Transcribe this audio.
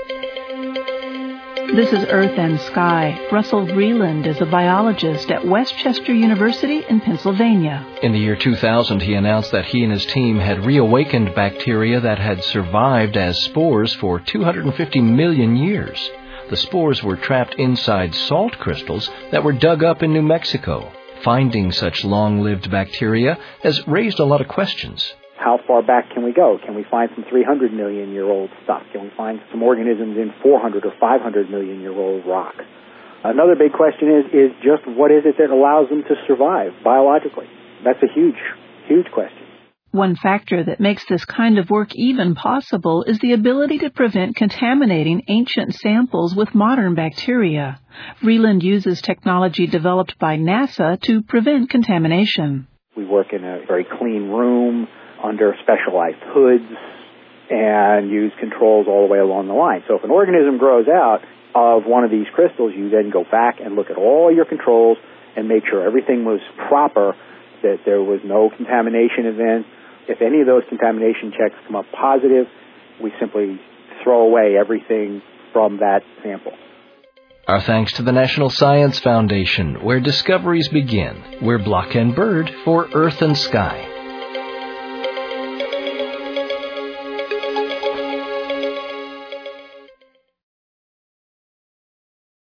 This is Earth and Sky. Russell Vreeland is a biologist at Westchester University in Pennsylvania. In the year 2000, he announced that he and his team had reawakened bacteria that had survived as spores for 250 million years. The spores were trapped inside salt crystals that were dug up in New Mexico. Finding such long-lived bacteria has raised a lot of questions. How far back can we go? Can we find some 300 million year old stuff? Can we find some organisms in 400 or 500 million year old rock? Another big question is just what is it that allows them to survive biologically? That's a huge, huge question. One factor that makes this kind of work even possible is the ability to prevent contaminating ancient samples with modern bacteria. Vreeland uses technology developed by NASA to prevent contamination. We work in a very clean room under specialized hoods and use controls all the way along the line. So if an organism grows out of one of these crystals, you then go back and look at all your controls and make sure everything was proper, that there was no contamination event. If any of those contamination checks come up positive, we simply throw away everything from that sample. Our thanks to the National Science Foundation, where discoveries begin. We're Block and Bird for Earth and Sky.